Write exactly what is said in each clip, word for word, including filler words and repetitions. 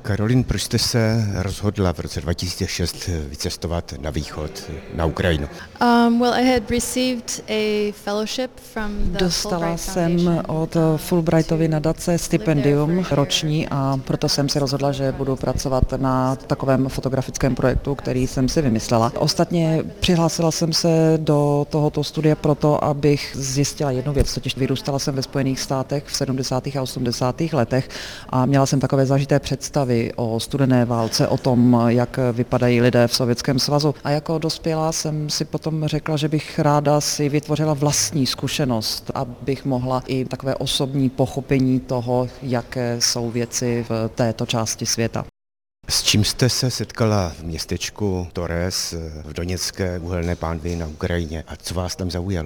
Karolín, proč jste se rozhodla v roce dva tisíce šest vycestovat na východ, na Ukrajinu? Um, well, I had received a fellowship from the Dostala Fulbright jsem Foundation, od uh, Fulbrightovy to nadace live there stipendium for a year. roční a proto jsem si rozhodla, že budu pracovat na takovém fotografickém projektu, který jsem si vymyslela. Ostatně přihlásila jsem se do tohoto studia proto, abych zjistila jednu věc, totiž vyrůstala jsem ve Spojených státech v sedmdesátých a osmdesátých letech a měla jsem takové zažité představy o studené válce, o tom, jak vypadají lidé v Sovětském svazu. A jako dospělá jsem si potom řekla, že bych ráda si vytvořila vlastní zkušenost, abych mohla i takové osobní pochopení toho, jaké jsou věci v této části světa. S čím jste se setkala v městečku Torez v Doněcké uhelné pánvi na Ukrajině a co vás tam zaujalo?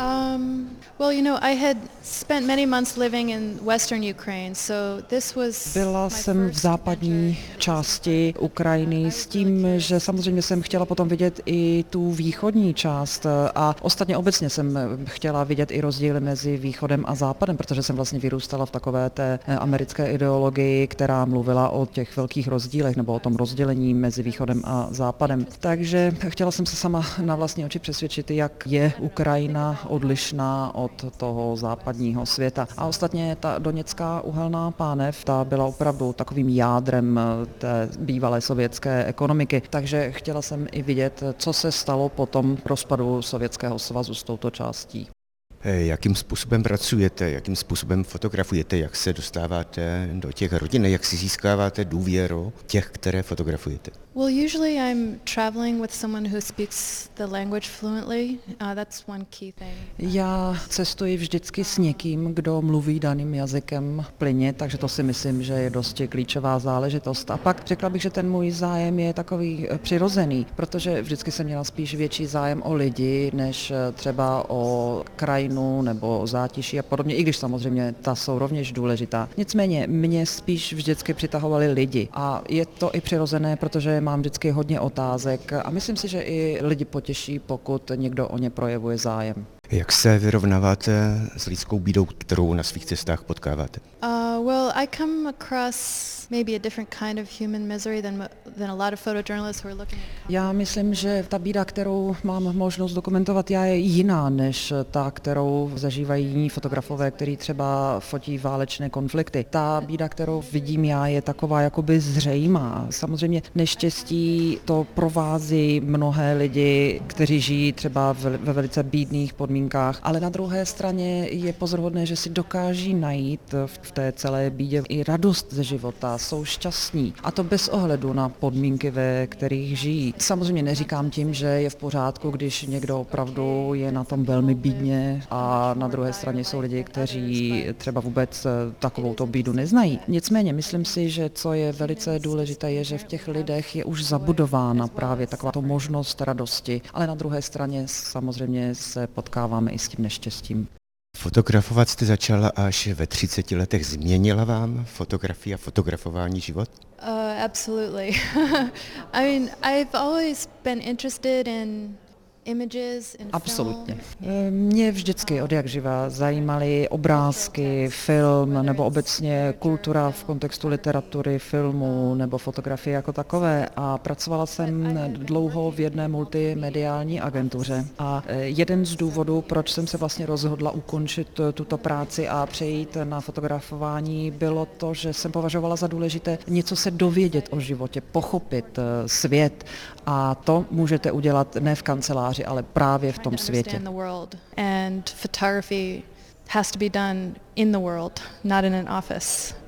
Um, well, you know, I had spent many months living in western Ukraine, so this was Byla my jsem v first západní adventure. části Ukrajiny s tím, že samozřejmě jsem chtěla potom vidět i tu východní část a ostatně obecně jsem chtěla vidět i rozdíly mezi východem a západem, protože jsem vlastně vyrůstala v takové té americké ideologii, která mluvila o těch velkých rozdílech nebo o tom rozdělení mezi východem a západem. Takže chtěla jsem se sama na vlastní oči přesvědčit, jak je Ukrajina odlišná od toho západního světa. A ostatně ta doněcká uhelná pánev, ta byla opravdu takovým jádrem té bývalé sovětské ekonomiky. Takže chtěla jsem i vidět, co se stalo po tom rozpadu Sovětského svazu s touto částí. Jakým způsobem pracujete, jakým způsobem fotografujete, jak se dostáváte do těch rodin, jak si získáváte důvěru těch, které fotografujete? Well, usually I'm traveling with someone who speaks the language fluently. Uh, that's one key thing. Já cestuji vždycky s někým, kdo mluví daným jazykem plynně, takže to si myslím, že je dosti klíčová záležitost. A pak řekla bych, že ten můj zájem je takový přirozený, protože vždycky jsem měla spíš větší zájem o lidi, než třeba o krajinu nebo o zátiší a podobně, i když samozřejmě ta jsou rovněž důležitá. Nicméně mě spíš vždycky přitahovali lidi a je to i přirozené, protože mám vždycky hodně otázek a myslím si, že i lidi potěší, pokud někdo o ně projevuje zájem. Jak se vyrovnáváte s lidskou bídou, kterou na svých cestách potkáváte? Uh, well, I come across maybe a different kind of human misery than than a lot of photojournalists who are looking at. Já myslím, že ta bída, kterou mám možnost dokumentovat, já je jiná než ta, kterou zažívají jiní fotografové, kteří třeba fotí válečné konflikty. Ta bída, kterou vidím já, je taková jakoby zřejmá. Samozřejmě neštěstí to provází mnohé lidi, kteří žijí třeba ve velice bídných podmínkách, ale na druhé straně je pozoruhodné, že si dokáží najít v té celé bídě i radost ze života, jsou šťastní. A to bez ohledu na podmínky, ve kterých žijí. Samozřejmě neříkám tím, že je v pořádku, když někdo opravdu je na tom velmi bídně a na druhé straně jsou lidi, kteří třeba vůbec takovouto bídu neznají. Nicméně myslím si, že co je velice důležité, je, že v těch lidech je už zabudována právě takováto možnost radosti, ale na druhé straně samozřejmě se potkáváme i s tím neštěstím. Fotografovat jste začala až ve třiceti letech. Změnila vám fotografie a fotografování život? Uh, absolutely. I mean, I've always been interested in images in Absolutně. film. Mě vždycky od jak živa zajímaly obrázky, film nebo obecně kultura v kontextu literatury, filmu nebo fotografie jako takové a pracovala jsem dlouho v jedné multimediální agentuře a jeden z důvodů, proč jsem se vlastně rozhodla ukončit tuto práci a přejít na fotografování, bylo to, že jsem považovala za důležité něco se dovědět o životě, pochopit svět a to můžete udělat ne v kanceláři, ale právě v tom světě. And photography has to be done in the world, not in an office.